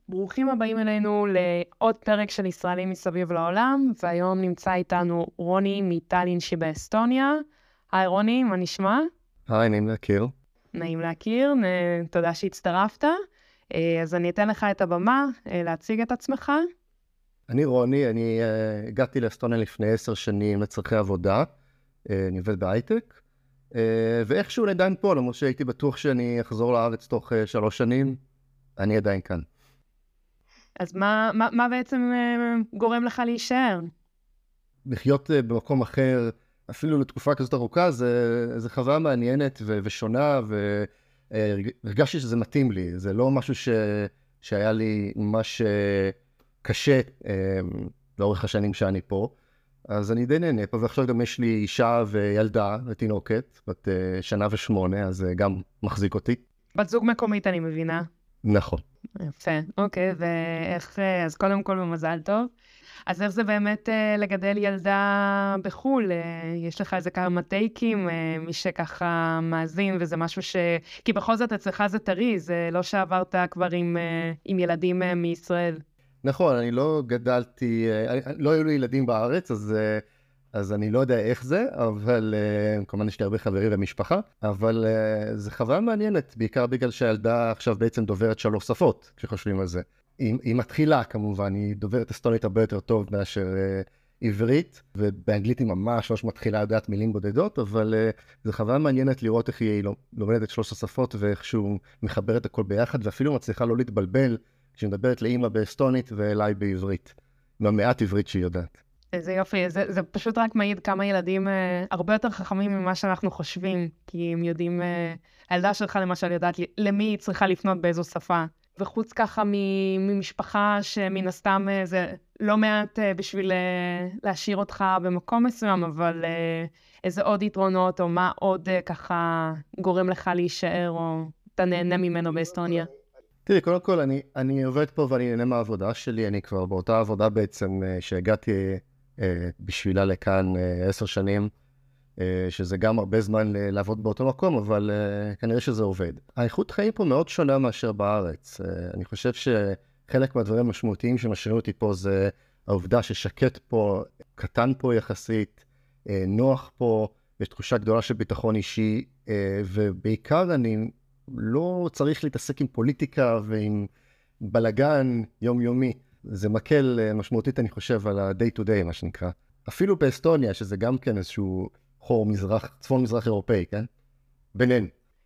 ברוכים הבאים אלינו לעוד פרק של ישראלים מסביב לעולם, והיום נמצא איתנו רוני מטאלין שבאסטוניה. היי רוני, מה נשמע? היי, נעים להכיר. נעים להכיר, תודה שהצטרפת. אז אני אתן לך את הבמה להציג את עצמך. אני רוני, אני הגעתי לאסטוניה לפני 10 שנים לצרכי עבודה, אני עובד בהייטק, ואיכשהו אני עדיין פה, למרות שהייתי בטוח שאני אחזור לארץ תוך 3 שנים, אני עדיין כאן. אז מה בעצם גורם לך להישאר? לחיות במקום אחר, אפילו לתקופה כזאת ארוכה, זה חוויה מעניינת ושונה, והרגשתי שזה מתאים לי. זה לא משהו שהיה לי ממש קשה לאורך השנים שאני פה. אז אני די נהנה פה, ועכשיו גם יש לי אישה וילדה ותינוקת, בת 1 שנה ו8, אז זה גם מחזיק אותי. בת זוג מקומית, אני מבינה. נכון. יפה, אוקיי, ואיך, אז קודם כל במזל טוב. אז איך זה באמת לגדל ילדה בחול? יש לך איזה כמה טייקים, מי שככה מאזין, וזה משהו כי בכל זאת אצלך זה טרי, זה לא שעברת כבר עם ילדים מישראל. נכון, אני לא גדלתי, לא היו לי ילדים בארץ, אז אני לא יודע איך זה, אבל כמובן יש לי הרבה חברים ומשפחה, אבל זה חוויה מעניינת, בעיקר בגלל שהילדה עכשיו בעצם דוברת 3 שפות, כשחושבים על זה. היא מתחילה כמובן, היא דוברת אסטונית הרבה יותר טוב מאשר עברית, ובאנגלית היא ממש מתחילה לדעת מילים בודדות, אבל זה חוויה מעניינת לראות איך היא לומדת את 3 השפות, ואיכשהו מחברת הכל ביחד, ואפילו מצליחה לא להתבלבל, כשהיא מדברת לאמא באסטונית ואליי בעברית, מהמעט עברית שהיא יודעת. איזה יופי, זה פשוט רק מעיד כמה ילדים הרבה יותר חכמים ממה שאנחנו חושבים, כי הם יודעים, הילדה שלך למשל יודעת למי היא צריכה לפנות באיזו שפה, וחוץ ככה ממשפחה שמן הסתם זה לא מעט בשביל להשאיר אותך במקום מסוים, אבל איזה עוד יתרונות או מה עוד ככה גורם לך להישאר או אתה נהנה ממנו באסטוניה? תראי, קודם כל אני עובד פה ואני נהנה מהעבודה שלי, אני כבר באותה עבודה בעצם שהגעתי בשבילה לכאן 10 שנים, שזה גם הרבה זמן לעבוד באותו מקום, אבל כנראה שזה עובד. האיכות חיים פה מאוד שונה מאשר בארץ. אני חושב שחלק מהדברים המשמעותיים שמשאירים אותי פה זה העובדה ששקט פה, קטן פה יחסית, נוח פה, יש תחושה גדולה של ביטחון אישי, ובעיקר אני לא צריך להתעסק עם פוליטיקה ועם בלגן יומיומי. זה מקל משמעותית, אני חושב, על ה-day to day, מה שנקרא. אפילו באסטוניה, שזה גם כן איזשהו חור צפון מזרח אירופאי, כן? בינינו.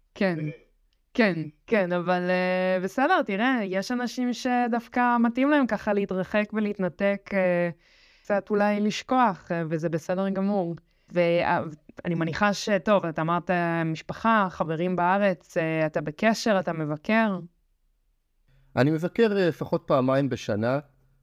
כן, אבל בסדר, תראה, יש אנשים שדווקא מתאים להם ככה להתרחק ולהתנתק, קצת אולי לשכוח, וזה בסדר גמור. ואני מניחה שטוב, אתה אמרת משפחה, חברים בארץ, אתה בקשר, אתה מבקר? אני מבקר לפחות 2 פעמים בשנה,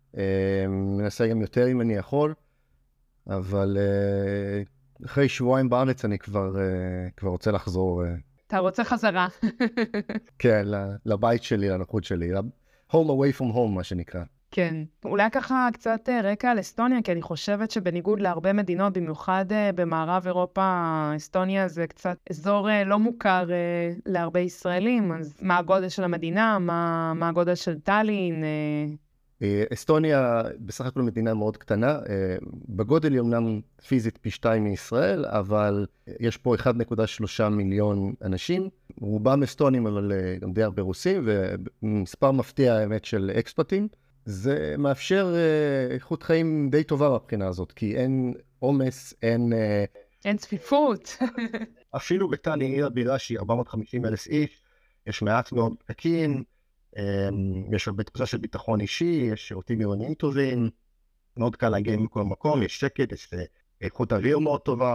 מנסה גם יותר אם אני יכול, אבל אחרי 2 שבועות בארץ אני כבר רוצה לחזור. אתה רוצה חזרה. כן, לבית שלי, לנוחות שלי, home away from home, מה שנקרא. כן, אולי ככה קצת רקע על אסטוניה, כי אני חושבת שבניגוד להרבה מדינות, במיוחד במערב אירופה, אסטוניה זה קצת אזור לא מוכר להרבה ישראלים, אז מה הגודל של המדינה, מה הגודל של טאלין? אסטוניה בסך הכל מדינה מאוד קטנה, בגודל היא אומנם פיזית פי 2 מישראל, אבל יש פה 1.3 מיליון אנשים, רובם אסטונים אבל גם די הרבה רוסים, ומספר מפתיע האמת של אקספטים. זה מאפשר איכות חיים די טובה מבחינה הזאת, כי אין עומס, אין צפיפות. אפילו בטאלין, עיר הבירה שהיא 450,000 איש, יש מעט מאוד פקקים, יש הרבה תחושה של ביטחון אישי, יש שירותים עירוניים טובים, מאוד קל להגיע מכל מקום, יש שקט, יש איכות אוויר מאוד טובה,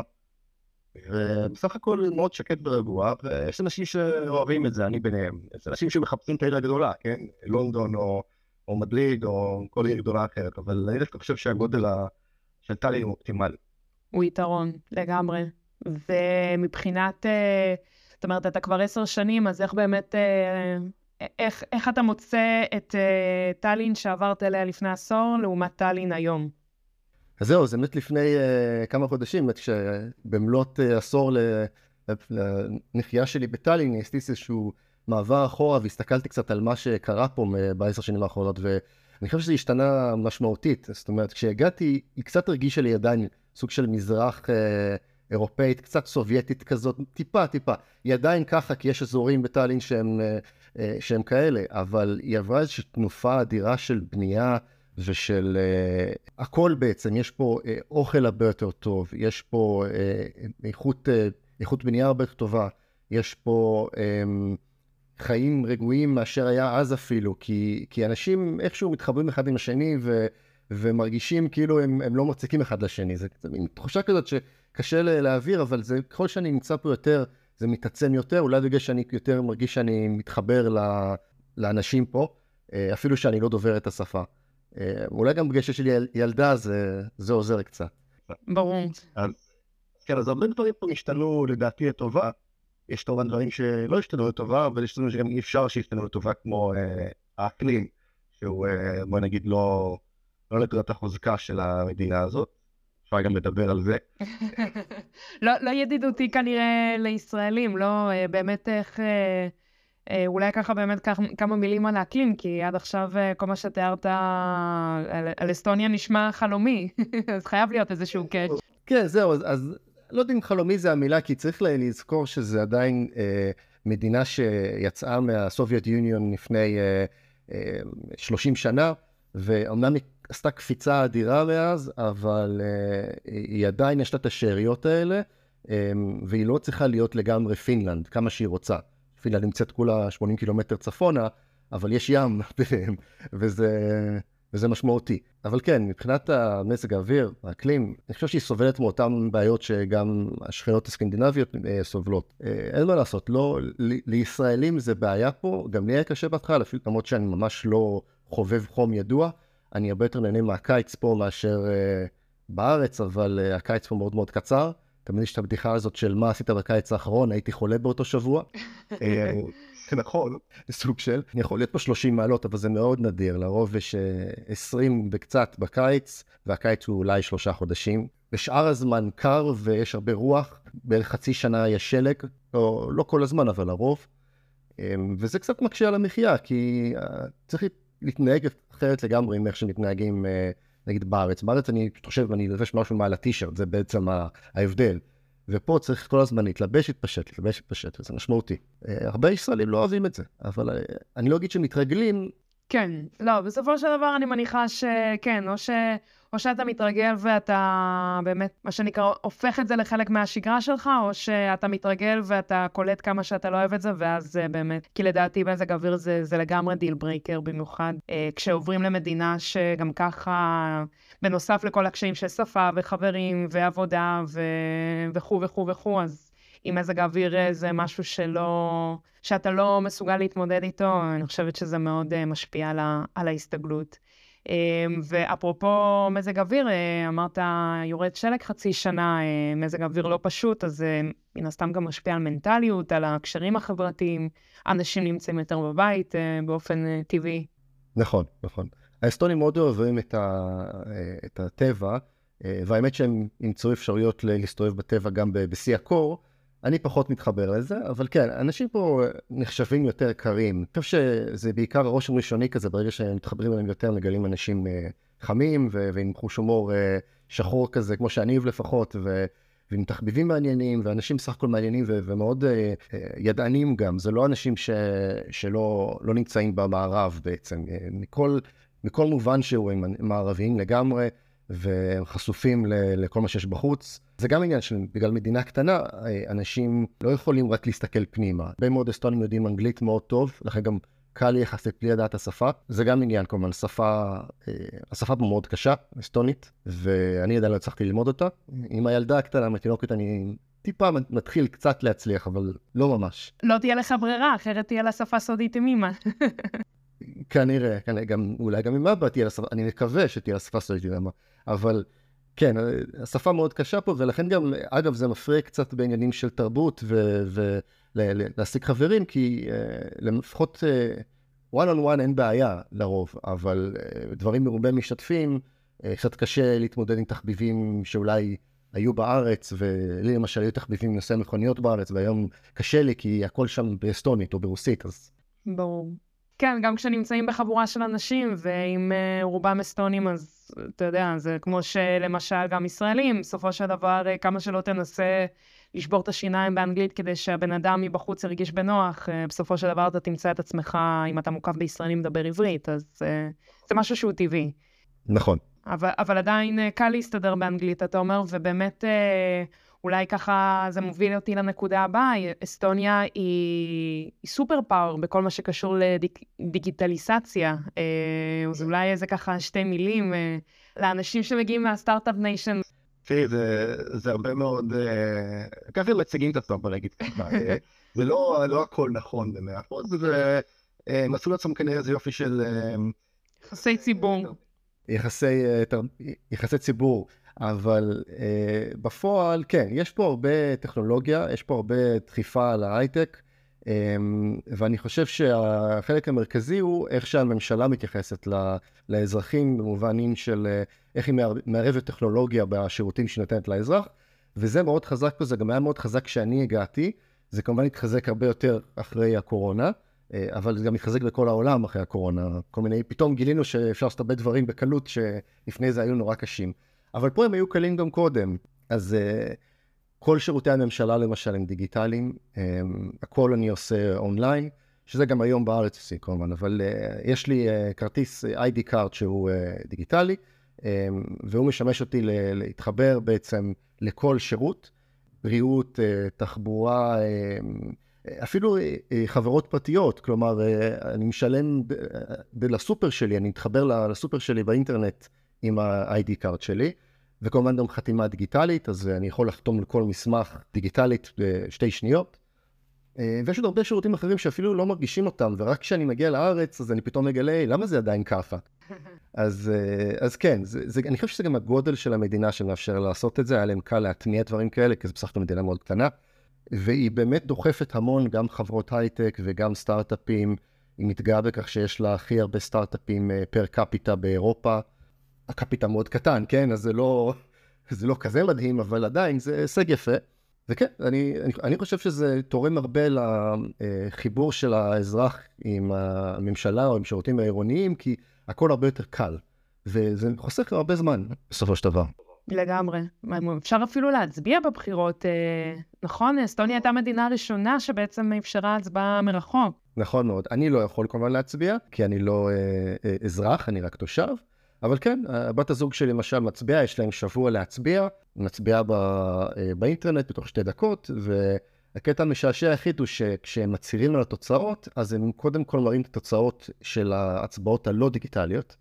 ובסך הכל מאוד שקט ורגוע, ויש אנשים שאוהבים את זה, אני ביניהם. יש אנשים שמחפשים את העיר הגדולה, כן? לונדון או מדריד או כל עיר גדולה אחרת, אבל אני חושב שהגודל של טאלין הוא אופטימלי. הוא יתרון, לגמרי. ומבחינת, זאת אומרת, אתה כבר 10 שנים, אז איך באמת, איך אתה מוצא את טאלין שעברת אליה לפני עשור, לעומת טאלין היום? אז זהו, זה באמת לפני כמה חודשים, במלאת עשור לנחייה שלי בטאלין, עשיתי איזשהו מעבר אחורה והסתכלתי קצת על מה שקרה פה ב10 שנים האחרונות, ואני חושב שזה השתנה משמעותית. זאת אומרת, כשהגעתי, היא קצת הרגישה לי עדיין סוג של מזרח אירופאית, קצת סובייטית כזאת, טיפה. היא עדיין ככה, כי יש אזורים בטאלין שהם כאלה, אבל היא עברה איזושהי תנופה אדירה של בנייה ושל הכל בעצם. יש פה אוכל הרבה יותר טוב, יש פה איכות בנייה הרבה יותר טובה, יש פה חיים רגועים מאשר היה אז אפילו, כי אנשים איכשהו מתחברים אחד עם השני ומרגישים כאילו הם לא מוצקים אחד לשני. זה מין תחושה כזאת שקשה להעביר, אבל זה, ככל שאני נמצא פה יותר, זה מתעצם יותר, אולי בגלל שאני יותר מרגיש שאני מתחבר לאנשים פה, אפילו שאני לא דובר את השפה. אולי גם בגלל שיש לי ילדה, זה עוזר קצת. ברור. כן, אז הרבה דברים פה השתנו לדעתי לטובה. יש כמובן דברים שלא השתנו לטובה, אבל יש דברים שגם אי אפשר שישתנו לטובה, כמו האקלים, שהוא, בוא נגיד, לא נקודת החוזקה של המדינה הזאת. אפשר גם לדבר על זה. לא ידידותי כנראה לישראלים, לא באמת איך, אולי ככה באמת כמה מילים על האקלים, כי עד עכשיו כל מה שתיארת על אסטוניה נשמע חלומי, אז חייב להיות איזשהו קאץ'. כן, זהו, אז לא יודע אם חלומי זה המילה, כי צריך לזכור שזה עדיין מדינה שיצאה מהסובייט יוניון לפני 30 שנה, ואומנם היא עשתה קפיצה אדירה מאז, אבל היא עדיין יש לה את השאריות האלה, והיא לא צריכה להיות לגמרי פינלנד, כמה שהיא רוצה. פינלנד נמצאת כולה 80 קילומטר צפונה, אבל יש ים, וזה משמעותי. אבל כן, מבחינת המזג האוויר, האקלים, אני חושב שהיא סובלת מאותן בעיות שגם השכנות הסקנדינביות סובלות. אין מה לעשות, לישראלים זה בעיה פה, גם לי היה קשה בהתחלה, אפילו למרות שאני ממש לא חובב חום ידוע, אני הרבה יותר נהנה מהקיץ פה מאשר בארץ, אבל הקיץ פה מאוד מאוד קצר. תמיד יש את הבדיחה הזאת של מה עשית בקיץ האחרון, הייתי חולה באותו שבוע. נכון. סוג של, אני יכול להיות פה 30 מעלות, אבל זה מאוד נדיר. לרוב יש 20 וקצת בקיץ, והקיץ הוא אולי 3 חודשים. בשאר הזמן קר ויש הרבה רוח, בערך חצי שנה יש שלג, לא כל הזמן, אבל לרוב. וזה קצת מקשה על המחיה, כי צריך להתנהג אחרת לגמרי עם איך שמתנהגים, נגיד בארץ. בארץ אני חושב, אני לבש משהו מעל הטישרט, זה בעצם ההבדל. ופה צריך כל הזמן להתלבש, להתפשט, וזה משמעותי. הרבה ישראלים לא אוהבים את זה, אבל אני לא אגיד שמתרגלים. כן, לא, בסופו של דבר אני מניחה שכן, או שאתה מתרגל ואתה באמת, מה שנקרא, הופך את זה לחלק מהשגרה שלך, או שאתה מתרגל ואתה קולט כמה שאתה לא אוהב את זה, ואז באמת, כי לדעתי מזג אוויר זה לגמרי דיל ברייקר, במיוחד כשעוברים למדינה שגם ככה, בנוסף לכל הקשיים של שפה וחברים ועבודה וכו', אז אם מזג האוויר זה משהו שאתה לא מסוגל להתמודד איתו, אני חושבת שזה מאוד משפיע על ההסתגלות. ואפרופו מזג אוויר, אמרת יורד שלג חצי שנה, מזג אוויר לא פשוט, אז מן הסתם גם משפיע על מנטליות, על הקשרים החברתיים, אנשים נמצאים יותר בבית באופן טבעי. נכון. האסטונים מאוד אוהבים את הטבע, והאמת שהם ימצאו אפשרויות להסתובב בטבע גם בשיא הקור. אני פחות מתחבר לזה, אבל כן, אנשים פה נחשבים יותר קרים. אני חושב שזה בעיקר הרושם ראשוני כזה, ברגע שהם מתחברים אליהם יותר, מגלים אנשים חמים, ועם חוש הומור שחור כזה, כמו שאני אוהב לפחות, ועם תחביבים מעניינים, ואנשים סך הכל מעניינים, ומאוד ידענים גם. זה לא אנשים שלא נמצאים במערב בעצם. מכל מובן שהוא הם מערביים לגמרי, והם חשופים לכל מה שיש בחוץ. זה גם עניין שבגלל מדינה קטנה, אנשים לא יכולים רק להסתכל פנימה. הרבה מאוד אסטונים יודעים אנגלית מאוד טוב, לכן גם קל לי יחסית בלי לדעת השפה. זה גם עניין, כלומר, השפה פה מאוד קשה, אסטונית, ואני עדיין לא הצלחתי ללמוד אותה. עם הילדה הקטנה, מתינוקת, אני טיפה מתחיל קצת להצליח, אבל לא ממש. לא תהיה לך ברירה, אחרת תהיה לה שפה סודית עם אמא. כנראה, אולי גם עם אבא תהיה לה שפה, אני מקווה שתהיה לה שפה סודית עם אמא, אבל כן, השפה מאוד קשה פה, ולכן גם, אגב, זה מפריע קצת בעניינים של תרבות ולהשיג חברים, כי לפחות one on one אין בעיה לרוב, אבל דברים מרובי משתתפים, קצת קשה להתמודד עם תחביבים שאולי היו בארץ, ולי למשל היו תחביבים לנסוע מכוניות בארץ, והיום קשה לי כי הכל שם באסטונית או ברוסית, אז... ברור. כן, גם כשנמצאים בחבורה של אנשים, ואם רובם אסטונים, אז אתה יודע, זה כמו שלמשל גם ישראלים, בסופו של דבר, כמה שלא תנסה לשבור את השיניים באנגלית, כדי שהבן אדם מבחוץ ירגיש בנוח, בסופו של דבר אתה תמצא את עצמך, אם אתה מוקף בישראלים מדבר עברית, אז זה משהו שהוא טבעי. נכון. אבל עדיין קל להסתדר באנגלית, אתה אומר, ובאמת אולי ככה זה מוביל אותי לנקודה הבאה, אסטוניה היא סופר פאוור בכל מה שקשור לדיגיטליזציה, אז אולי איזה ככה שתי מילים לאנשים שמגיעים מהסטארט-אפ ניישן. תראי, זה הרבה מאוד, ככה הם מציגים את עצמם בלהגיד ככה, זה לא הכל נכון ב100%, זה מסלול עצמם כנראה זה יופי של... יחסי ציבור. יחסי ציבור, אבל בפועל, כן, יש פה הרבה טכנולוגיה, יש פה הרבה דחיפה על ההייטק, ואני חושב שהחלק המרכזי הוא איך שהממשלה מתייחסת לאזרחים, במובנים של איך היא מערבת טכנולוגיה בשירותים שנותנת לאזרח, וזה מאוד חזק פה, זה גם היה מאוד חזק כשאני הגעתי, זה כמובן התחזק הרבה יותר אחרי הקורונה, אבל זה גם מתחזק בכל העולם אחרי הקורונה, כל מיני, פתאום גילינו שאפשר לעשות הרבה דברים בקלות שלפני זה היו נורא קשים. אבל פה הם היו קלים גם קודם, אז כל שירותי הממשלה למשל הם דיגיטליים, הכל אני עושה אונליין, שזה גם היום בארץ עושה כמובן, אבל יש לי כרטיס ID card שהוא דיגיטלי, והוא משמש אותי להתחבר בעצם לכל שירות, בריאות, תחבורה, אפילו חברות פרטיות, כלומר, אני משלם לסופר שלי, אני מתחבר לסופר שלי באינטרנט עם ה-ID card שלי, וכמובן גם חתימה דיגיטלית, אז אני יכול לחתום לכל מסמך דיגיטלית בשתי שניות, ויש עוד הרבה שירותים אחרים שאפילו לא מרגישים אותם, ורק כשאני מגיע לארץ, אז אני פתאום מגלה, למה זה עדיין ככה? אז כן, אני חושב שזה גם הגודל של המדינה שמאפשר לעשות את זה, היה להם קל להטמיע דברים כאלה, כי זה בסך הכל מדינה מאוד קטנה, והיא באמת דוחפת המון, גם חברות הייטק וגם סטארט-אפים, היא מתגאה בכך שיש לה הכי הרבה סטארט-אפים פר קפיטה באירופה, הקפיטה מאוד קטן, כן? אז זה לא כזה מדהים, אבל עדיין זה הישג יפה. וכן, אני חושב שזה תורם הרבה לחיבור של האזרח עם הממשלה או עם שירותים העירוניים, כי הכל הרבה יותר קל, וזה חוסך הרבה זמן בסופו של דבר. לגמרי. אפשר אפילו להצביע בבחירות, נכון? אסטוניה הייתה המדינה הראשונה שבעצם אפשרה הצבעה מרחוק. נכון מאוד. אני לא יכול כמובן להצביע, כי אני לא אזרח, אני רק תושב. אבל כן, בת הזוג שלי למשל מצביעה, יש להם שבוע להצביע, מצביעה באינטרנט בתוך 2 דקות, והקטע המשעשע היחיד הוא שכשהם מצהירים על התוצאות, אז הם קודם כל מראים את התוצאות של ההצבעות הלא דיגיטליות.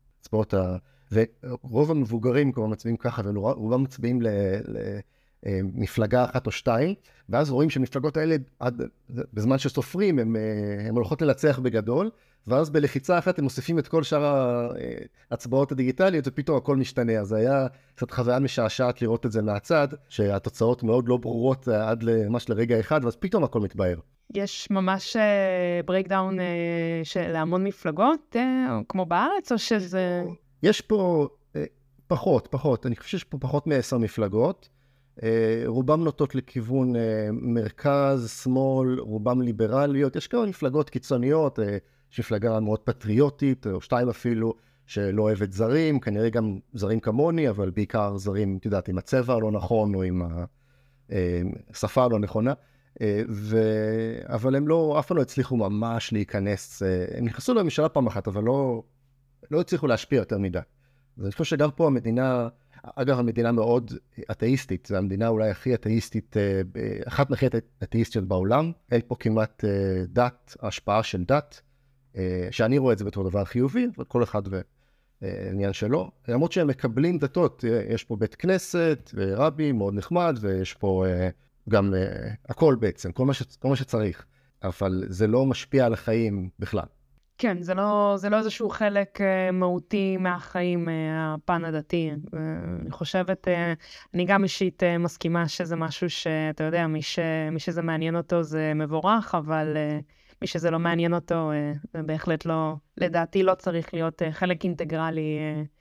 ורוב המבוגרים כבר מצביעים ככה, ורובם מצביעים למפלגה 1 או 2, ואז רואים שמפלגות האלה, בזמן שסופרים, הם הולכות לנצח בגדול, ואז בלחיצה אחת הם מוסיפים את כל שאר ההצבעות הדיגיטליות, ופתאום הכל משתנה. אז זה היה קצת חוויה משעשעת לראות את זה מהצד, שהתוצאות מאוד לא ברורות עד ממש לרגע אחד, ואז פתאום הכל מתבהר. יש ממש ברייקדאון להמון מפלגות, כמו בארץ, או שזה... יש פה פחות. אני חושב שיש פה פחות מ10 מפלגות. רובם נוטות לכיוון מרכז, שמאל, רובם ליברליות. יש כמה מפלגות קיצוניות, יש מפלגה מאוד פטריוטית, או 2 אפילו, שלא אוהבת זרים, כנראה גם זרים כמוני, אבל בעיקר זרים, את יודעת, עם הצבע הלא נכון, או עם השפה הלא נכונה. אבל הם אף פעם לא הצליחו ממש להיכנס, הם נכנסו לממשלה פעם אחת, אבל לא הצליחו להשפיע יותר מדי. ואני חושב שגם פה המדינה, אגב, המדינה מאוד אתאיסטית, זו המדינה אולי הכי אתאיסטית, אחת מהכי אתאיסטיות בעולם, אין פה כמעט דת, השפעה של דת, שאני רואה את זה בתור דבר חיובי, אבל כל אחד ועניין שלו. למרות שהם מקבלים דתות, יש פה בית כנסת, ורבי מאוד נחמד, ויש פה גם הכל בעצם, כל מה שצריך, אבל זה לא משפיע על החיים בכלל. כן, זה לא איזשהו חלק מהותי מהחיים, הפן הדתי. אני חושבת, אני גם אישית מסכימה שזה משהו שאתה יודע, מי שזה מעניין אותו זה מבורך, אבל מי שזה לא מעניין אותו, זה בהחלט לא, לדעתי לא צריך להיות חלק אינטגרלי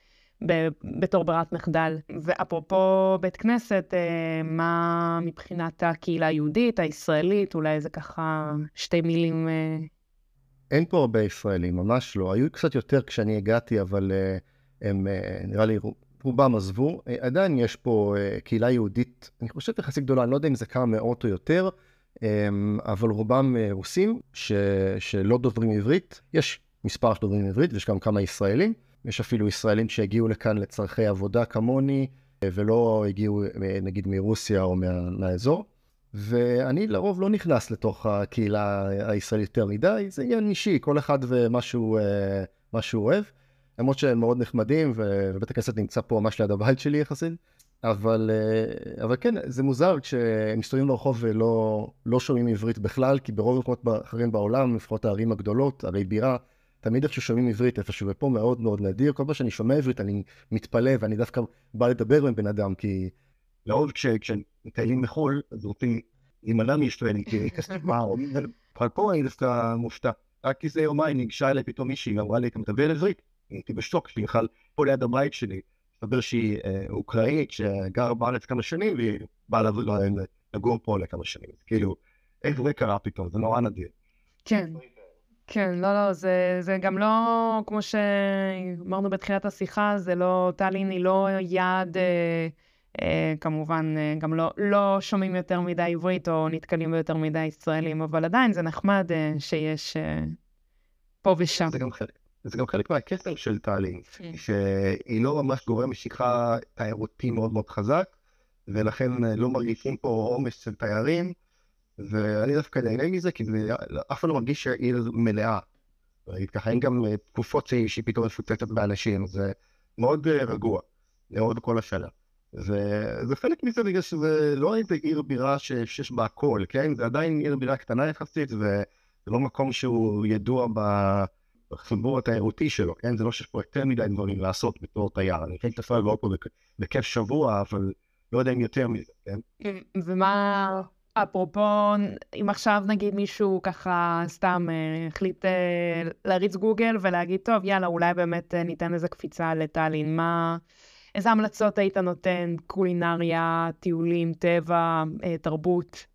בתור ברירת מחדל. ואפרופו בית כנסת, מה מבחינת הקהילה היהודית, הישראלית, אולי זה ככה שתי מילים... אין פה הרבה ישראלים, ממש לא. היו קצת יותר כשאני הגעתי, אבל הם נראה לי רובם עזבו. עדיין יש פה קהילה יהודית, אני חושב יחסית גדולה, אני לא יודע אם זה כמה מאות או יותר, אבל רובם רוסים שלא דוברים עברית. יש מספר שדוברים עברית, ויש גם כמה ישראלים. יש אפילו ישראלים שהגיעו לכאן לצרכי עבודה כמוני, ולא הגיעו נגיד מרוסיה או מהאזור. ואני לרוב לא נכנס לתוך הקהילה הישראלית יותר מדי, זה עניין אישי, כל אחד ומה שהוא אוהב. למרות שהם מאוד נחמדים, ובית הכנסת נמצא פה ממש ליד הבית שלי יחסית. אבל כן, זה מוזר כשהם מסתובבים ברחוב ולא שומעים עברית בכלל, כי ברוב מקומות אחרים בעולם, לפחות הערים הגדולות, ערי בירה, תמיד איכשהו שומעים עברית איפשהו, ופה מאוד מאוד נדיר. כל פעם שאני שומע עברית אני מתפלא, ואני דווקא בא לדבר עם בן אדם, כי... לרוב כשמטיילים מחול, אז רוצים להימנע מישראלים, כי וואו, אבל פה אני דווקא מופתע. רק כי זה יומיים ניגשה אליי פתאום מישהי, אמרה לי, אתה מדבר עברית? הייתי בשוק, שהיא בכלל פה ליד הבית שלי. מסתבר שהיא אוקראינית, שגרה בארץ כמה שנים, והיא באה לגור פה לכמה שנים. כאילו, איך זה קרה פתאום? זה נורא נדיר. כן. כן, לא, זה גם לא, כמו שאמרנו בתחילת השיחה, זה לא, טאלין היא לא יעד, כמובן, גם לא שומעים יותר מדי עברית או נתקלים ביותר מדי ישראלים, אבל עדיין זה נחמד שיש פה ושם. זה גם חלק מהקסם של טאלין, שהיא לא ממש גורם משיכה תיירותי מאוד מאוד חזק, ולכן לא מרגישים פה עומס של תיירים, ואני דווקא נהנה מזה, כי אף פעם לא מרגיש שהעיר מלאה. ככה אין גם תקופות שהיא פתאום מפוצצת באנשים, זה מאוד רגוע, מאוד כל השנה. וזה חלק מזה בגלל שזה לא איזה עיר בירה שיש בה הכל, כן? זה עדיין עיר בירה קטנה יחסית, וזה לא מקום שהוא ידוע בחיבור התיירותי שלו, כן? זה לא שיש פה יותר מדי דברים לעשות בתור תייר. אני חייב תפעל לא פה בכיף שבוע, אבל לא יודע אם יותר מזה, כן? ומה... אפרופו, אם עכשיו נגיד מישהו ככה סתם החליט להריץ גוגל ולהגיד, טוב, יאללה, אולי באמת ניתן איזה קפיצה לטאלין, איזה המלצות היית נותן? קולינריה, טיולים, טבע, תרבות?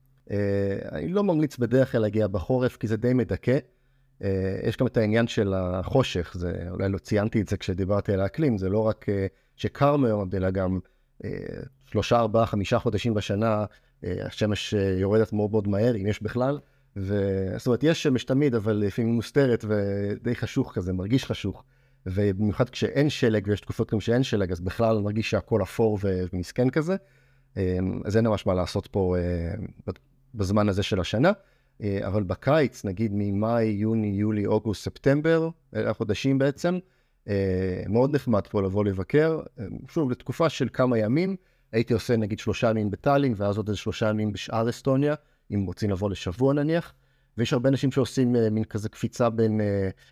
אני לא ממליץ בדרך כלל להגיע בחורף, כי זה די מדכא. יש גם את העניין של החושך, אולי לא ציינתי את זה כשדיברתי על האקלים, זה לא רק שקר מאוד, אלא גם 3, 4, 5 חודשים בשנה, השמש יורדת מאוד מאוד מהר, אם יש בכלל, זאת אומרת, יש שמש תמיד, אבל לפעמים מוסתרת ודי חשוך כזה, מרגיש חשוך, ובמיוחד כשאין שלג, ויש תקופות גם שאין שלג, אז בכלל מרגיש שהכל אפור ומסכן כזה, אז אין ממש מה לעשות פה בזמן הזה של השנה, אבל בקיץ, נגיד ממאי, יוני, יולי, אוגוסט, ספטמבר, החודשים בעצם, מאוד נחמד פה לבוא לבקר, שוב, לתקופה של כמה ימים, הייתי עושה נגיד 3 ימים בטאלין, ואז עוד איזה 3 ימים בשאר אסטוניה, אם רוצים לבוא לשבוע נניח, ויש הרבה אנשים שעושים מין כזה קפיצה בין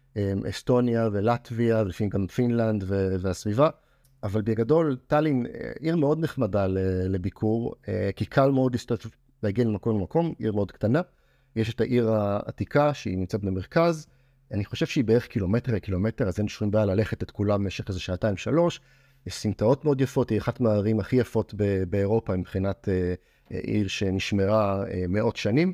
אסטוניה ולטביה, ולפעמים גם פינלנד והסביבה, אבל בגדול טאלין עיר מאוד נחמדה לביקור, כי קל מאוד להגיע ממקום למקום, עיר מאוד קטנה, יש את העיר העתיקה שהיא נמצאת במרכז, אני חושב שהיא בערך קילומטר, אז אין שום בעיה ללכת את כולם במשך איזה 2-3, יש סמטאות מאוד יפות, היא אחת מהערים הכי יפות באירופה מבחינת עיר שנשמרה מאות שנים,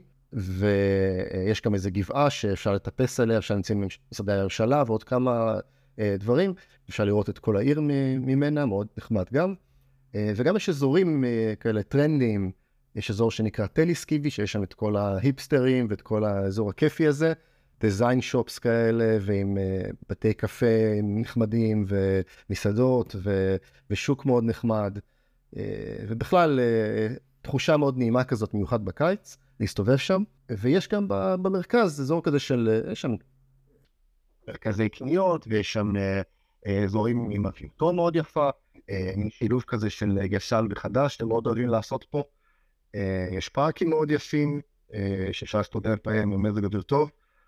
ויש גם איזו גבעה שאפשר לטפס עליה, אפשר למצוא משרדי הממשלה ועוד כמה דברים, אפשר לראות את כל העיר ממנה, מאוד נחמד גם, וגם יש אזורים כאלה טרנדים, יש אזור שנקרא טליסקיבי, שיש שם את כל ההיפסטרים ואת כל האזור הכיפי הזה, דיזיין שופס כאלה, ועם בתי קפה נחמדים, ומסעדות, ושוק מאוד נחמד, ובכלל תחושה מאוד נעימה כזאת, מיוחד בקיץ, להסתובב שם, ויש גם במרכז אזור כזה של, יש שם מרכזי קניות, ויש שם אזורים עם אפיוטון מאוד יפה, עם שילוב כזה של ישן וחדש, שאתם מאוד אוהבים לעשות פה, יש פארקים מאוד יפים, שאפשר להסתובב בהם עם מזג אוויר טוב,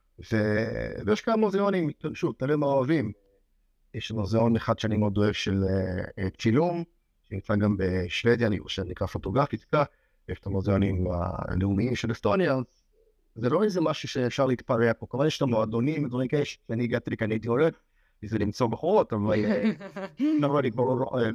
ויש כמה מוזיאונים, שוב, תלוי מה אוהבים. יש מוזיאון אחד שאני מאוד אוהב של צילום, שנמצא גם בשוודיה, אני חושב, נקרא פוטוגרפיצקה, יש את המוזיאונים הלאומיים של אסטוניה, זה לא איזה משהו שאפשר להתפרע פה, כמובן יש את המועדונים, דברים כאלה, שאני הגעתי לכאן הייתי הולך, זה למצוא בחורות, אבל אני כבר לא רואה.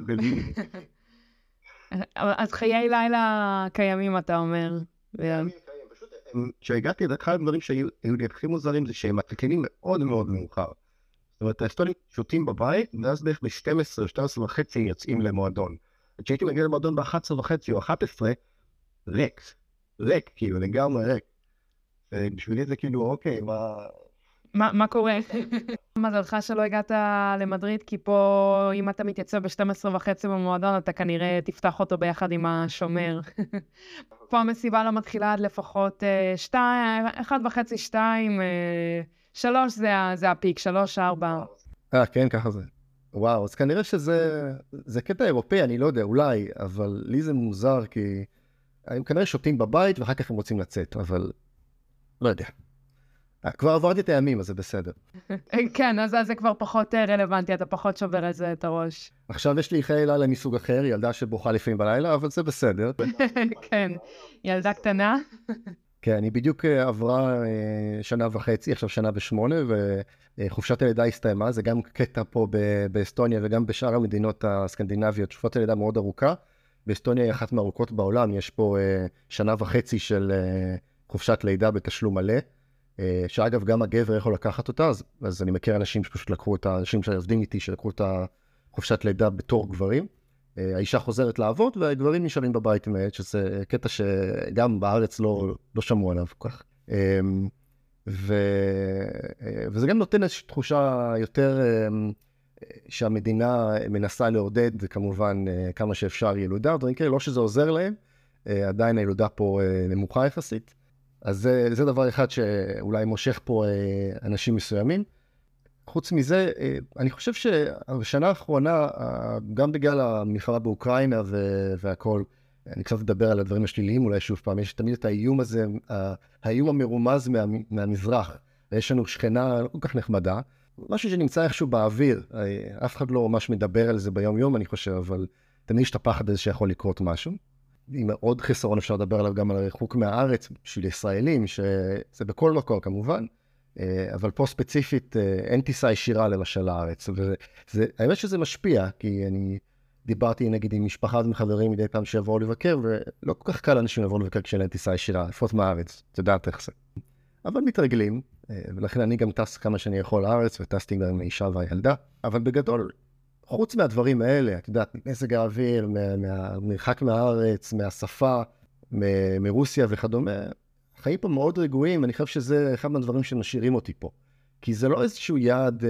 אז חיי לילה קיימים, אתה אומר. כשהגעתי, אחד הדברים שהיו לי הכי מוזרים זה שהם מתקנים מאוד מאוד מאוחר. זאת אומרת, האסטונים שותים בבית, ואז בערך ב-12 או 12 וחצי יוצאים למועדון. כשהייתי מגיע למועדון ב-11 וחצי או 11, ריק, כאילו, לגמרי ריק. ובשבילי זה כאילו, אוקיי, מה קורה? מזלך שלא הגעת למדריד, כי פה, אם אתה מתייצב ב-12:30 במועדון, אתה כנראה תפתח אותו ביחד עם השומר. פה המסיבה לא מתחילה עד לפחות 1:30, 2, 3 זה הפיק, 3, 4. כן, ככה זה. וואו, אז כנראה שזה קטע אירופאי, אני לא יודע, אולי, אבל לי זה מוזר, כי הם כנראה שותים בבית, ואחר כך הם רוצים לצאת, אבל לא יודע. כבר עברתי את הימים, אז זה בסדר. כן, אז זה כבר פחות רלוונטי, אתה פחות שובר את הראש. עכשיו יש לי חיי לילה מסוג אחר, ילדה שבוכה לפעמים בלילה, אבל זה בסדר. כן, ילדה קטנה. כן, היא בדיוק עברה 1.5 שנה, עכשיו 1.8 שנה, וחופשת הלידה הסתיימה, זה גם קטע פה באסטוניה וגם בשאר המדינות הסקנדינביות, תקופת הלידה מאוד ארוכה. באסטוניה היא אחת מהארוכות בעולם, יש פה 1.5 שנה של חופשת לידה בתשלום מלא. שאגב, גם הגבר יכול לקחת אותה, אז אני מכיר אנשים שפשוט לקחו את האנשים שעובדים איתי, שלקחו את החופשת לידה בתור גברים. האישה חוזרת לעבוד, והגברים נשארים בבית עם העת, שזה קטע שגם בארץ לא שמעו עליו כל כך. וזה גם נותן איזושהי תחושה יותר שהמדינה מנסה לעודד, כמובן, כמה שאפשר ילודה, דברים כאלה, לא שזה עוזר להם, עדיין הילודה פה נמוכה יחסית. אז זה דבר אחד שאולי מושך פה אנשים מסוימים. חוץ מזה, אני חושב שבשנה האחרונה, גם בגלל המלחמה באוקראינה והכל, אני קצת מדבר על הדברים השליליים, אולי שוב פעם, יש תמיד את האיום הזה, האיום המרומז מהמזרח. יש לנו שכנה לא כל כך נחמדה, משהו שנמצא איכשהו באוויר, אף אחד לא ממש מדבר על זה ביום יום, אני חושב, אבל תמיד יש את הפחד הזה שיכול לקרות משהו. עם עוד חיסרון אפשר לדבר עליו גם על הריחוק מהארץ של ישראלים, שזה בכל מקום כמובן, אבל פה ספציפית אין טיסה ישירה למשל לארץ. האמת שזה משפיע, כי אני דיברתי נגיד עם משפחה ומחברים מדי פעם שיבואו לבקר, ולא כל כך קל אנשים לבואו לבקר כשאין טיסה ישירה, לפחות מהארץ, את יודעת איך זה. אבל מתרגלים, ולכן אני גם טס כמה שאני יכול לארץ, וטסתי גם עם האישה והילדה, אבל בגדול, חוץ מהדברים האלה, את יודעת, מזג האוויר, מהמרחק מהארץ, מהשפה, מרוסיה וכדומה, חיים פה מאוד רגועים, אני חושב שזה אחד מהדברים שמשאירים אותי פה. כי זה לא איזשהו יעד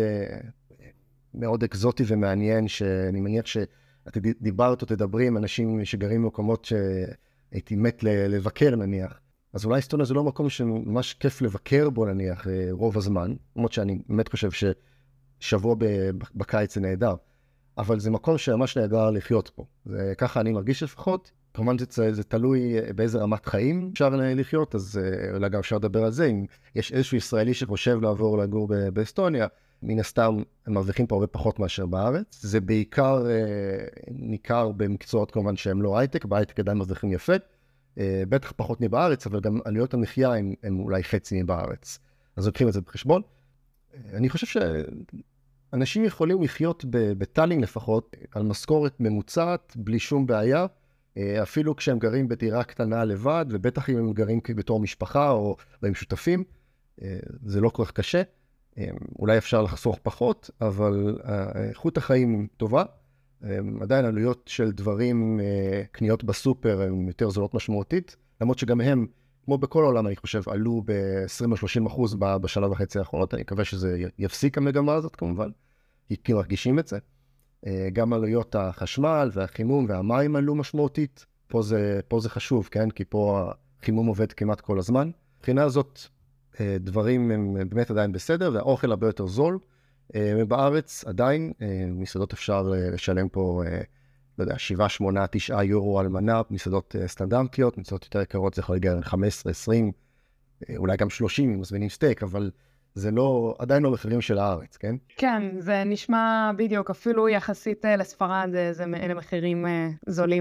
מאוד אקזוטי ומעניין, שאני מניח שאת דיברת או תדברי עם אנשים שגרים במקומות שהייתי מת לבקר נניח. אז אולי אסטוניה זה לא מקום שממש כיף לבקר בו נניח רוב הזמן, למרות שאני באמת חושב ששבוע בקיץ זה נהדר. אבל זה מקום שממש נהדר לחיות פה. ככה אני מרגיש לפחות. כמובן זה תלוי באיזה רמת חיים אפשר לחיות, אז אולי גם אפשר לדבר על זה. אם יש איזשהו ישראלי שחושב לעבור לגור באסטוניה, מן הסתם הם מרוויחים פה הרבה פחות מאשר בארץ. זה בעיקר ניכר במקצועות כמובן שהם לא הייטק, בהייטק עדיין מרוויחים יפה. בטח פחות מבארץ, אבל גם עלויות המחיה הם אולי חצי מבארץ. אז לוקחים את זה בחשבון. אני חושב אנשים יכולים לחיות בטאלינג לפחות, על משכורת ממוצעת, בלי שום בעיה, אפילו כשהם גרים בדירה קטנה לבד, ובטח אם הם גרים בתור משפחה או עם שותפים, זה לא כל כך קשה. אולי אפשר לחסוך פחות, אבל איכות החיים טובה. עדיין עלויות של דברים, קניות בסופר, הן יותר זולות משמעותית, למרות שגם הם, כמו בכל העולם, אני חושב, עלו ב-20-30% בשנה וחצי האחרונות. אני מקווה שזה יפסיק המגמה הזאת, כמובן, כי מרגישים את זה. גם עלויות החשמל והחימום והמים עלו משמעותית. פה זה חשוב, כן? כי פה החימום עובד כמעט כל הזמן. מבחינה הזאת, דברים הם באמת עדיין בסדר, והאוכל הרבה יותר זול. בארץ עדיין, מסעדות אפשר לשלם פה, לא יודע, 7, 8, 9 יורו על מנה, מסעדות סטנדרטיות, מסעדות יותר יקרות, זה יכול להגיע ל 15, 20, אולי גם 30 אם מזמינים סטייק, אבל זה לא, עדיין לא מחירים של הארץ, כן? כן, זה נשמע בדיוק, אפילו יחסית לספרד, אלה מחירים זולים.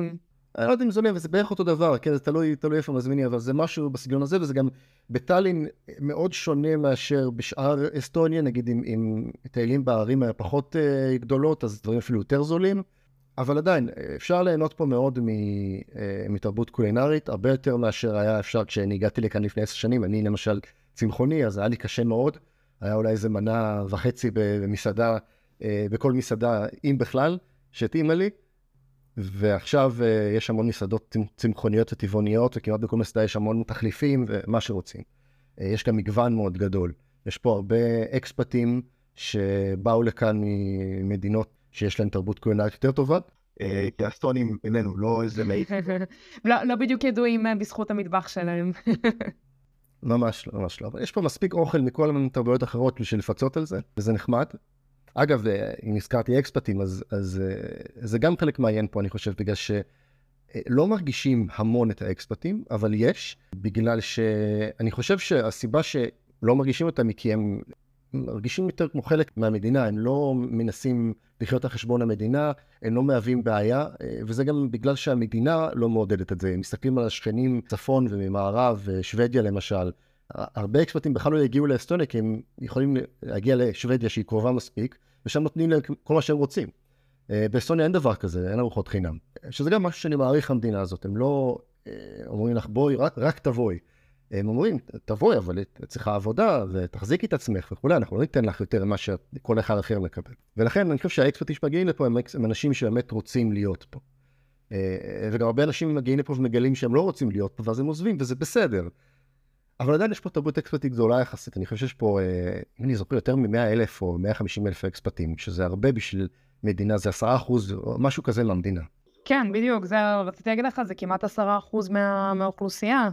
אני לא יודע אם זולים, וזה בערך אותו דבר, כן, זה תלוי איפה מזמינים, אבל זה משהו בסגנון הזה, וזה גם בטאלין מאוד שונה מאשר בשאר אסטוניה, נגיד אם מטיילים בערים הפחות גדולות, אז דברים אפילו יותר זולים, אבל עדיין, אפשר ליהנות פה מאוד מתרבות קולינרית, הרבה יותר מאשר היה אפשר כשאני הגעתי לכאן לפני 10 שנים, אני למשל צמחוני, אז היה לי קשה מאוד, היה אולי איזה מנה וחצי במסעדה, בכל מסעדה, אם בכלל, שהתאימה לי, ועכשיו יש המון מסעדות צמחוניות וטבעוניות, וכמעט בכל מסעדה יש המון תחליפים ומה שרוצים. יש גם מגוון מאוד גדול. יש פה הרבה אקספטים שבאו לכאן ממדינות שיש להן תרבות קולינרית יותר טובה. כי האסטונים איננו, לא איזה מעיט. לא בדיוק ידועים בזכות המטבח שלהם. ממש לא, ממש לא. אבל יש פה מספיק אוכל מכל מיני תרבויות אחרות בשביל לפצות על זה, וזה נחמד. אגב, אם הזכרתי אקספטים, אז זה גם חלק מעניין פה, אני חושב, בגלל שלא מרגישים המון את האקספטים, אבל יש, בגלל שאני חושב שהסיבה שלא מרגישים אותם היא כי הם מרגישים יותר כמו חלק מהמדינה, הם לא מנסים לחיות על חשבון המדינה, הם לא מהווים בעיה, וזה גם בגלל שהמדינה לא מעודדת את זה. הם מסתכלים על השכנים צפון וממערב, שוודיה למשל, הרבה אקספטים בכלל לא יגיעו לאסטוניה, כי הם יכולים להגיע לשוודיה שהיא קרובה מספיק, ושם נותנים להם כל מה שהם רוצים. באסטוניה אין דבר כזה, אין ארוחות חינם. שזה גם משהו שאני מעריך המדינה הזאת, הם לא אומרים לך בואי, רק תבואי. הם אומרים, תבואי, אבל צריכה עבודה, ותחזיקי את עצמך וכולי, אנחנו לא ניתן לך יותר ממה שכל אחד אחר מקבל. ולכן אני חושב שהאקספטים שמגיעים לפה הם אנשים שבאמת רוצים להיות פה. וגם הרבה אנשים מגיעים לפה ומגלים שהם לא רוצים להיות פה, ואז הם עוזבים, וזה בסדר. אבל עדיין יש פה תרבות אקספטית גדולה יחסית, אני חושב שיש פה, אם אני זוכר, יותר מ100,000 או 150,000 אקספטים, שזה הרבה בשביל מדינה, זה 10% או משהו כזה למדינה. כן, בדיוק, רציתי להגיד לך, זה כמעט 10% מהאוכלוסייה.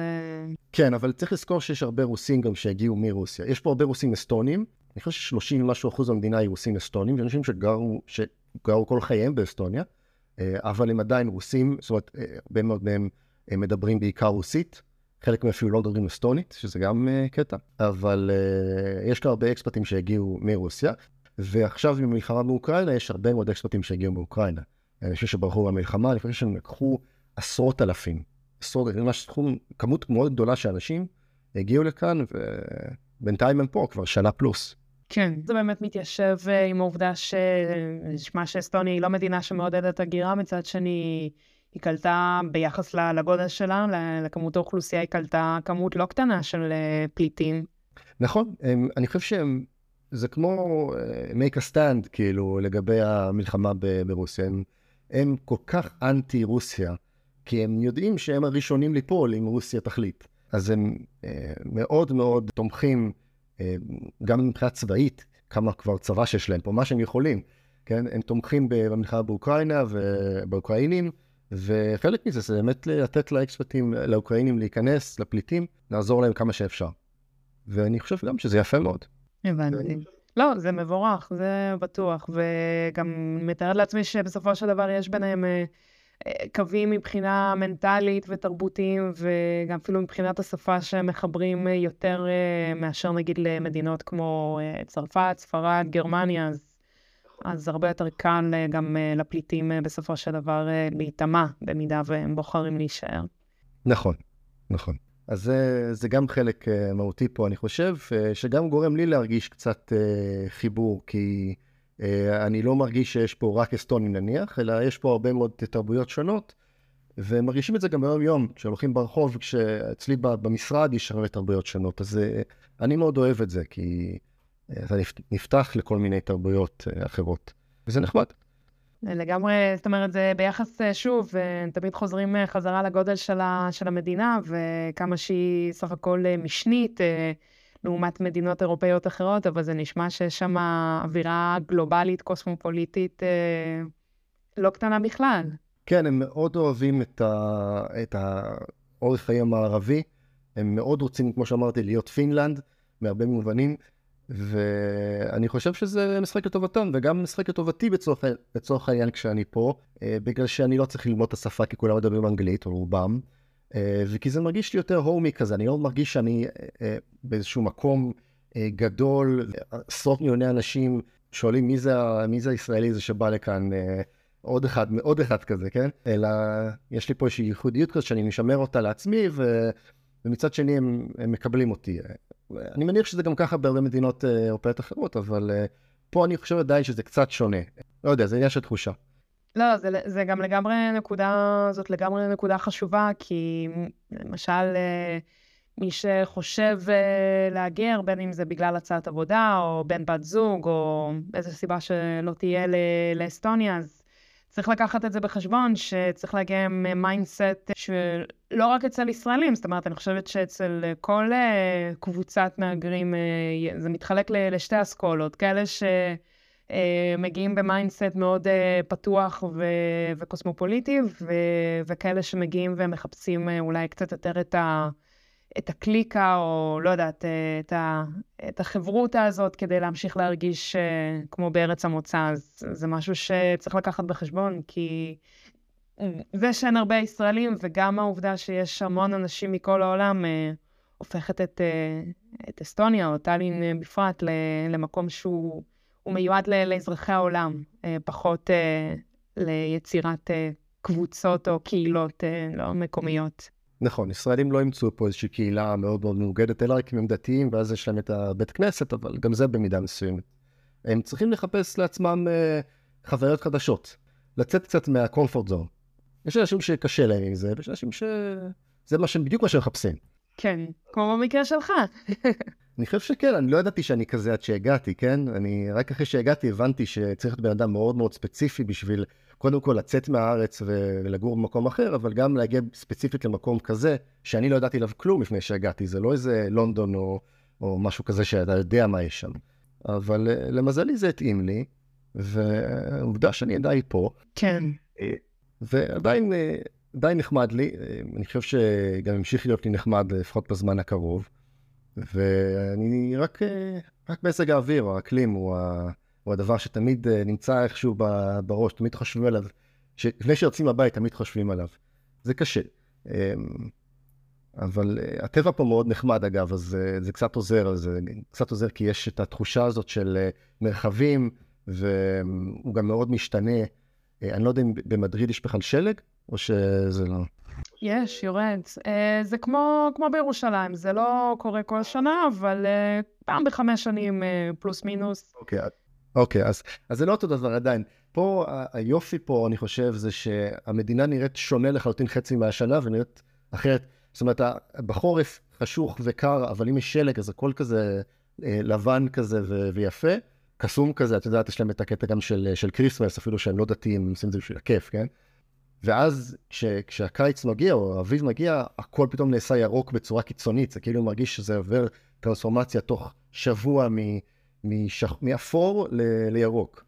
כן, אבל צריך לזכור שיש הרבה רוסים גם שהגיעו מרוסיה. יש פה הרבה רוסים אסטונים, אני חושב ש30 ומשהו אחוז במדינה היא רוסים אסטונים, ואנשים שגרו כל חייהם באסטוניה, אבל הם עדיין רוסים, זאת אומרת, הרבה מאוד מהם מדברים בעיקר רוסית, חלק מהם אפילו לא מדברים אסטונית, שזה גם קטע, אבל יש כאן הרבה אקספטים שהגיעו מרוסיה, ועכשיו עם המלחמה באוקראינה, יש הרבה מאוד אקספטים שהגיעו מאוקראינה. אני חושב שברחו במלחמה, אני חושב שהם לקחו עשרות אלפים, ממש כמות מאוד גדולה של אנשים הגיעו לכאן, ובינתיים הם פה כבר שנה פלוס. כן, זה באמת מתיישב עם העובדה שמה שאסטוניה היא לא מדינה שמעודדת הגירה, מצד שני היא קלטה ביחס לגודל שלה, לכמות האוכלוסייה, היא קלטה כמות לא קטנה של פליטים. נכון, אני חושב שזה כמו make a stand, כאילו, לגבי המלחמה ברוסיה. הם כל כך אנטי רוסיה, כי הם יודעים שהם הראשונים ליפול אם רוסיה תחליט. אז הם מאוד מאוד תומכים, גם מבחינה צבאית, כמה כבר צבא שיש להם פה, מה שהם יכולים. כן? הם תומכים במלחמה באוקראינה ובאוקראינים, וחלק מזה זה באמת לתת לאקספטים, לאוקראינים להיכנס, לפליטים, לעזור להם כמה שאפשר. ואני חושב גם שזה יפה מאוד. הבנתי. לא, זה מבורך, זה בטוח, וגם מתארת לעצמי שבסופו של דבר יש ביניהם קווים מבחינה מנטלית ותרבותיים, וגם אפילו מבחינת השפה שמחברים יותר מאשר נגיד למדינות כמו צרפת, ספרד, גרמניה, אז הרבה יותר קל גם לפליטים בסופו של דבר להיטמע, במידה והם בוחרים להישאר. נכון, נכון. אז זה גם חלק מהותי פה, אני חושב, שגם גורם לי להרגיש קצת חיבור, כי אני לא מרגיש שיש פה רק אסטונים נניח, אלא יש פה הרבה מאוד תרבויות שונות, ומרגישים את זה גם ביום יום, כשהולכים ברחוב, כשאצלי במשרד יש הרבה תרבויות שונות, אז אני מאוד אוהב את זה, כי אתה נפתח לכל מיני תרבויות אחרות, וזה נחמד. לגמרי, זאת אומרת, זה ביחס, שוב, תמיד חוזרים חזרה לגודל של המדינה, וכמה שהיא סך הכל משנית, לעומת מדינות אירופאיות אחרות, אבל זה נשמע שיש שם אווירה גלובלית, קוסמופוליטית, לא קטנה בכלל. כן, הם מאוד אוהבים את האורח חיים הערבי, הם מאוד רוצים, כמו שאמרתי, להיות פינלנד, מהרבה מובנים, ואני חושב שזה משחק לטובתם, וגם משחק לטובתי בצורך העניין כשאני פה, בגלל שאני לא צריך ללמוד את השפה, כי כולם מדברים אנגלית, או רובם, וכי זה מרגיש לי יותר הומי כזה, אני לא מרגיש שאני באיזשהו מקום גדול, עשרות מיליוני אנשים שואלים מי זה הישראלי הזה שבא לכאן, עוד אחד כזה, כן? אלא יש לי פה איזושהי ייחודיות כזאת שאני משמר אותה לעצמי, ומצד שני הם מקבלים אותי. אני מניח שזה גם ככה בהרבה מדינות אירופאיות אחרות, אבל פה אני חושב עדיין שזה קצת שונה. לא יודע, זה עניין של תחושה. לא, זה גם זאת לגמרי נקודה חשובה, כי למשל, מי שחושב להגר, בין אם זה בגלל הצעת עבודה, או בן בת זוג, או איזו סיבה שלא תהיה לאסטוניה, אז צריך לקחת את זה בחשבון, שצריך להגיע עם מיינדסט שלא רק אצל ישראלים, זאת אומרת, אני חושבת שאצל כל קבוצת מהגרים, זה מתחלק לשתי אסכולות, כאלה שמגיעים במיינדסט מאוד פתוח וקוסמופוליטי, וכאלה שמגיעים ומחפשים אולי קצת יותר את הקליקה, או לא יודעת, את החברותה הזאת, כדי להמשיך להרגיש כמו בארץ המוצא. אז זה משהו שצריך לקחת בחשבון, כי זה שאין הרבה ישראלים, וגם העובדה שיש המון אנשים מכל העולם, הופכת את אסטוניה, או טאלין בפרט, למקום שהוא מיועד לאזרחי העולם, פחות ליצירת קבוצות או קהילות לא מקומיות. נכון, ישראלים לא ימצאו פה איזושהי קהילה מאוד מאוד מאוגדת, אלא רק אם הם דתיים, ואז יש להם את הבית כנסת, אבל גם זה במידה מסוימת. הם צריכים לחפש לעצמם חוויות חדשות, לצאת קצת מהקומפורט זון. יש אנשים שקשה להם עם זה, ויש אנשים שזה בדיוק מה שהם מחפשים. כן, כמו במקרה שלך. אני חושב שכן, אני לא ידעתי שאני כזה עד שהגעתי, כן? אני רק אחרי שהגעתי הבנתי שצריך להיות בן אדם מאוד מאוד ספציפי בשביל קודם כל לצאת מהארץ ולגור במקום אחר, אבל גם להגיע ספציפית למקום כזה, שאני לא ידעתי עליו כלום לפני שהגעתי. זה לא איזה לונדון או משהו כזה שאתה יודע מה יש שם. אבל למזלי זה התאים לי, ועובדה שאני עדיין פה. כן. ועדיין נחמד לי. אני חושב שגם המשיך להיות לי נחמד לפחות בזמן הקרוב. ואני רק מזג האוויר, או האקלים, הוא הדבר שתמיד נמצא איכשהו בראש, תמיד חושבים עליו, לפני שיוצאים הבית תמיד חושבים עליו. זה קשה. אבל הטבע פה מאוד נחמד אגב, אז זה קצת עוזר, זה קצת עוזר כי יש את התחושה הזאת של מרחבים, והוא גם מאוד משתנה. אני לא יודע אם במדריד יש בכלל שלג, או שזה לא... יש, יורד. זה כמו בירושלים, זה לא קורה כל שנה, אבל פעם ב5 שנים פלוס מינוס. אוקיי, אז זה לא אותו דבר עדיין. פה, היופי פה, אני חושב, זה שהמדינה נראית שונה לחלוטין חצי מהשנה, ונראית אחרת. זאת אומרת, בחורף חשוך וקר, אבל אם יש שלג, אז הכל כזה לבן כזה ויפה. קסום כזה, את יודעת, יש להם את הקטע גם של קריסמס, אפילו שהם לא דתיים, הם עושים את זה בשביל הכיף, כן? ואז כשהקיץ מגיע, או האביב מגיע, הכל פתאום נעשה ירוק בצורה קיצונית. זה כאילו מרגיש שזה עובר טרנספורמציה תוך שבוע מאפור לירוק.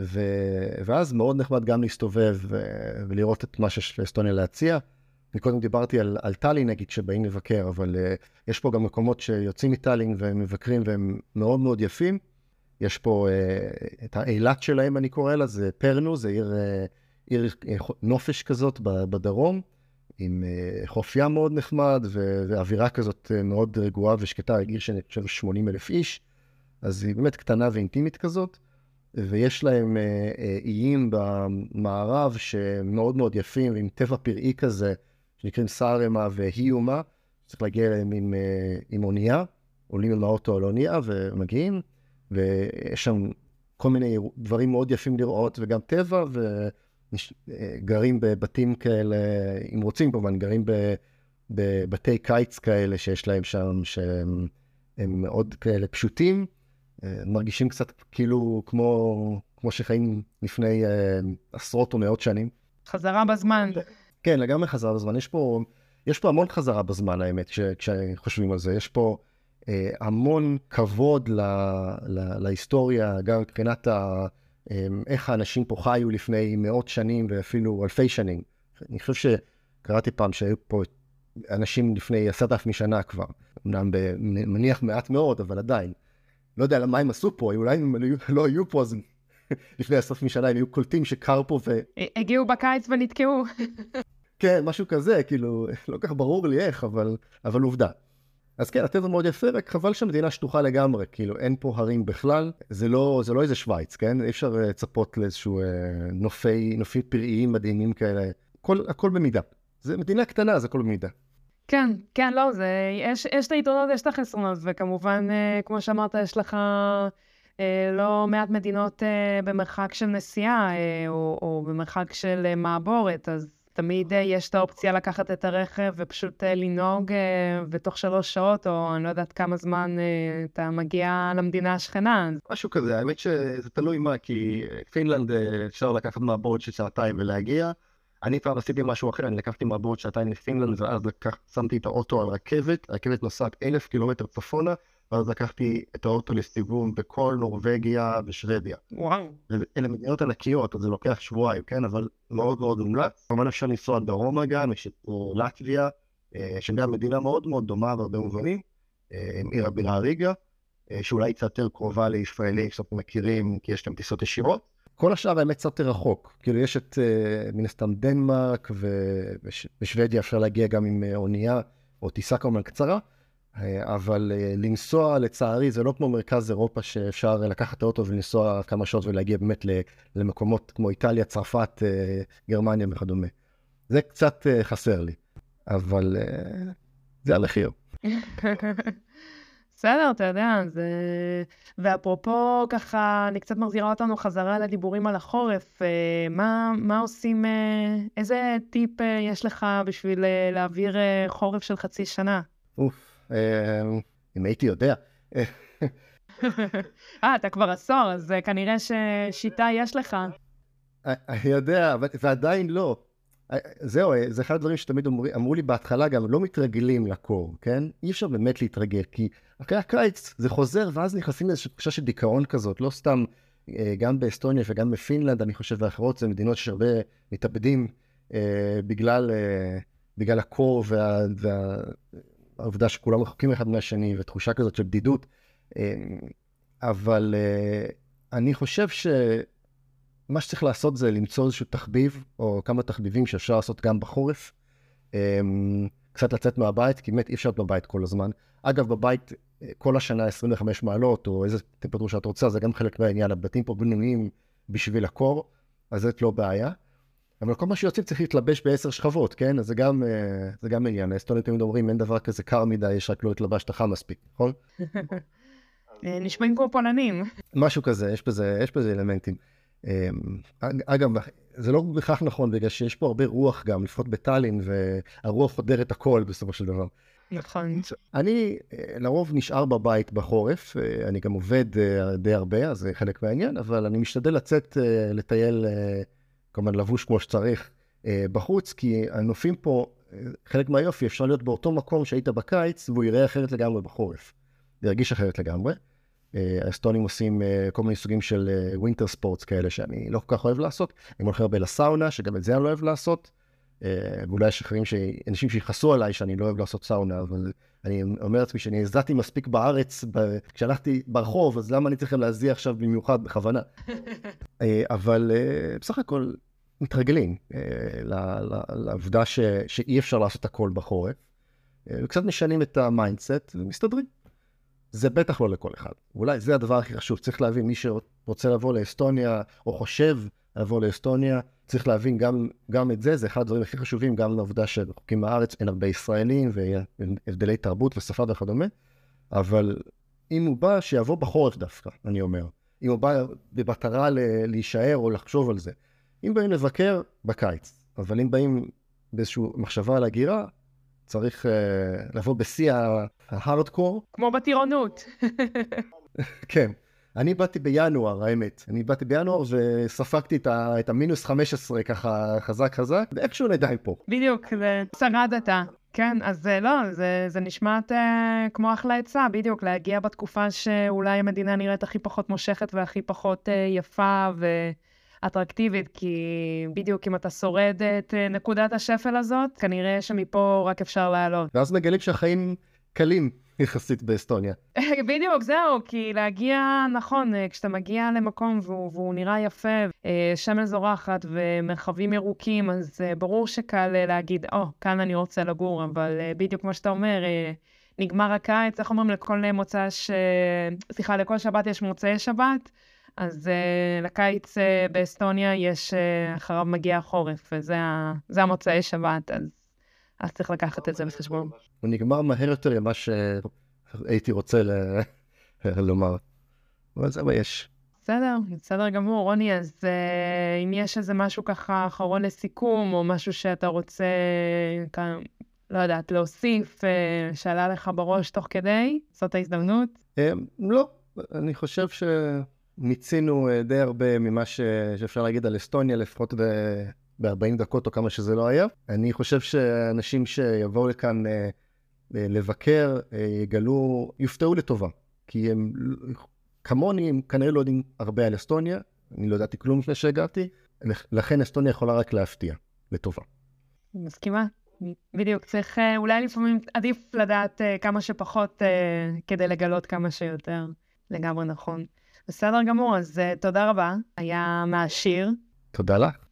ואז מאוד נחמד גם להסתובב ולראות את מה שיש לאסטוניה להציע. קודם דיברתי על טאלין, נגיד, שבאים לבקר, אבל יש פה גם מקומות שיוצאים מטאלין ומבקרים, והם מאוד מאוד יפים. יש פה את האילת שלהם, אני קורא לה, זה פרנו, זה עיר נופש כזאת בדרום, עם חוף ים מאוד נחמד, ואווירה כזאת מאוד רגועה ושקטה, עיר שאני חושב 80,000 איש, אז היא באמת קטנה ואינטימית כזאת, ויש להם איים במערב שמאוד מאוד יפים, ועם טבע פראי כזה, שנקראים סארמה והיומה, צריך להגיע אליהם עם אונייה, עולים עם האוטו על אונייה ומגיעים, ויש שם כל מיני דברים מאוד יפים לראות, וגם טבע, וגרים בבתים כאלה, אם רוצים כמובן, גרים בבתי קיץ כאלה שיש להם שם, שהם מאוד כאלה פשוטים, מרגישים קצת כאילו כמו שחיים לפני עשרות או מאות שנים. חזרה בזמן. כן, לגמרי חזרה בזמן. יש פה המון חזרה בזמן, האמת, כשחושבים על זה. יש פה המון כבוד להיסטוריה, גם מבחינת איך האנשים פה חיו לפני מאות שנים ואפילו אלפי שנים. אני חושב שקראתי פעם שהיו פה אנשים לפני 10,000 שנה כבר. אמנם מניח מעט מאוד, אבל עדיין. לא יודע למה הם עשו פה, אולי הם לא היו פה, אז לפני 10,000 שנה הם היו קולטים שקר פה הגיעו בקיץ ונתקעו. כן, משהו כזה, כאילו, לא כך ברור לי איך, אבל עובדה. אז כן, הטבע מאוד יפה, רק חבל שהמדינה שטוחה לגמרי, כאילו אין פה הרים בכלל, זה לא איזה שוויץ, כן? אי אפשר לצפות לאיזשהו נופים פראיים מדהימים כאלה, הכל במידה. זה מדינה קטנה, אז הכל במידה. כן, כן, לא, יש את היתרונות, יש את החסרונות, וכמובן, כמו שאמרת, יש לך לא מעט מדינות במרחק של נסיעה, או במרחק של מעבורת, אז תמיד יש את האופציה לקחת את הרכב ופשוט לנהוג בתוך 3 שעות, או אני לא יודעת כמה זמן אתה מגיע למדינה השכנה. משהו כזה, האמת שזה תלוי מה, כי פינלנד אפשר לקחת מעבורת של 2 שעות ולהגיע. אני פעם עשיתי משהו אחר, אני לקחתי מעבורת 2 שעות לפינלנד, ואז שמתי את האוטו על רכבת נוסעת 1,000 קילומטר צפונה, ואז לקחתי את האוטו לסיבוב בכל נורווגיה ושוודיה. וואו. אלה מדינות ענקיות, אז זה לוקח שבועיים, כן? אבל מאוד מאוד מומלץ. כמובן אפשר לנסוע דרומה גם, יש את לטביה, שגם מדינה מאוד מאוד דומה בהרבה מובנים, עיר הבירה ריגה, שאולי קצת יותר קרובה לישראלים, שאנחנו מכירים, כי יש להם טיסות ישירות. כל השאר האמת קצת רחוק, כאילו יש את מן הסתם דנמרק, ובשוודיה אפשר להגיע גם עם אונייה, או טיסה כמובן קצרה, אבל לנסוע לצערי זה לא כמו מרכז אירופה שאפשר לקחת את האוטו ולנסוע כמה שעות ולהגיע באמת למקומות כמו איטליה, צרפת, גרמניה וכדומה. זה קצת חסר לי, אבל זה המחיר. בסדר, אתה יודע, ואפרופו ככה, אני קצת מחזירה אותנו חזרה לדיבורים על החורף, מה עושים, איזה טיפ יש לך בשביל להעביר חורף של חצי שנה? אם הייתי יודע. אתה כבר עשור, אז כנראה ששיטה יש לך. אני יודע, ועדיין לא. זהו, זה אחד הדברים שתמיד אמרו לי בהתחלה, גם לא מתרגלים לקור, כן? אי אפשר באמת להתרגל, כי אחרי הקיץ זה חוזר, ואז נכנסים לאיזושהי תחושה של דיכאון כזאת, לא סתם, גם באסטוניה וגם בפינלנד, אני חושב, ואחרות, זה מדינות שהרבה מתאבדים בגלל הקור והעובדה שכולם רחוקים אחד מהשני, ותחושה כזאת של בדידות. אבל אני חושב מה שצריך לעשות זה למצוא איזשהו תחביב, או כמה תחביבים שאפשר לעשות גם בחורף. קצת לצאת מהבית, כי באמת אי אפשר להיות בבית כל הזמן. אגב, בבית כל השנה 25 מעלות, או איזה טמפרטורה שאת רוצה, זה גם חלק מהעניין. הבתים פה בנויים בשביל הקור, אז זאת לא בעיה. אבל כל מה שיוצאים צריך להתלבש ב10 שכבות, כן? אז זה גם עניין. האסטונים תמיד אומרים, אין דבר כזה קר מדי, יש רק לא להתלבש תחם מספיק, נכון? נשמעים כמו פולנים. משהו כזה, יש בזה אלמנטים. אגב, זה לא בכך נכון, בגלל שיש פה הרבה רוח גם, לפחות בטלין, והרוח חודר את הכל בסופו של דבר. נכון. אני לרוב נשאר בבית בחורף, אני גם עובד די הרבה, אז זה חלק מהעניין, אבל אני משתדל לצאת לטייל, כמובן לבוש כמו שצריך, בחוץ, כי הנופים פה, חלק מהיופי, אפשר להיות באותו מקום שהיית בקיץ, והוא יראה אחרת לגמרי בחורף. ירגיש אחרת לגמרי. האסטונים עושים כל מיני סוגים של ווינטר ספורטס כאלה שאני לא כל כך אוהב לעשות. הם הולכים הרבה לסאונה, שגם את זה אני לא אוהב לעשות. ואולי יש אחרים אנשים שיחסו עליי שאני לא אוהב לעשות סאונה, אבל אני אומר לעצמי שאני הזדתי מספיק בארץ, כשהלכתי ברחוב, אז למה אני צריך להזיע עכשיו במיוחד בכוונה? אבל בסך הכל מתרגלים לעובדה שאי אפשר לעשות הכל בחורף, וקצת משנים את המיינדסט ומסתדרים. זה בטח לא לכל אחד. אולי זה הדבר הכי חשוב. צריך להבין, מי שרוצה לבוא לאסטוניה, או חושב לבוא לאסטוניה, צריך להבין גם את זה. זה אחד הדברים הכי חשובים, גם לעובדה שרחוקים מהארץ, אין הרבה ישראלים, והבדלי תרבות ושפה וכדומה. אבל אם הוא בא, שיבוא בחורף דווקא, אני אומר. אם הוא בא במטרה להישאר או לחשוב על זה. אם באים לבקר, בקיץ. אבל אם באים באיזושהי מחשבה על הגירה, צריך לבוא בשיא ההארדקור. כמו בטירונות. כן. אני באתי בינואר, האמת. אני באתי בינואר וספגתי את המינוס 15 ככה חזק, ואיכשהו נדע פה. בדיוק, שרדת. כן, אז לא, זה נשמעת כמו אחלה עצה, בדיוק, להגיע בתקופה שאולי המדינה נראית הכי פחות מושכת והכי פחות יפה אטרקטיבית, כי בדיוק אם אתה שורד את נקודת השפל הזאת, כנראה שמפה רק אפשר לעלות. ואז מגלים שהחיים קלים יחסית באסטוניה. בדיוק, זהו, כי להגיע, נכון, כשאתה מגיע למקום והוא נראה יפה, שמש זורחת ומרחבים ירוקים, אז ברור שקל להגיד, כאן אני רוצה לגור, אבל בדיוק כמו שאתה אומר, נגמר הקיץ, איך אומרים, לכל שבת יש מוצאי שבת, אז לקיץ באסטוניה יש, אחריו מגיע החורף, וזה המוצאי שבת, אז צריך לקחת את זה בחשבון. הוא נגמר מהר יותר ממה שהייתי רוצה לומר. אבל זה מה יש. בסדר גמור, רוני, אז אם יש איזה משהו ככה אחרון לסיכום, או משהו שאתה רוצה, לא יודעת, להוסיף, שעלה לך בראש תוך כדי, זאת ההזדמנות? לא, אני חושב שמיצינו די הרבה ממה שאפשר להגיד על אסטוניה, לפחות ב-40 דקות או כמה שזה לא היה. אני חושב שאנשים שיבואו לכאן לבקר, יופתעו לטובה, כי הם כמוני, הם כנראה לא יודעים הרבה על אסטוניה, אני לא ידעתי כלום לפני שהגעתי, לכן אסטוניה יכולה רק להפתיע, לטובה. מסכימה. בדיוק, צריך, אולי לפעמים עדיף לדעת כמה שפחות כדי לגלות כמה שיותר. לגמרי נכון. בסדר גמור, אז תודה רבה, היה מעשיר. תודה לך.